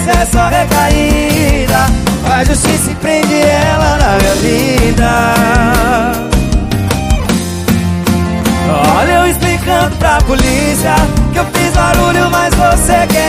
isso é só recaída. Faz justiça e prende ela na minha vida. Olha eu explicando pra polícia que eu fiz barulho, mas você quer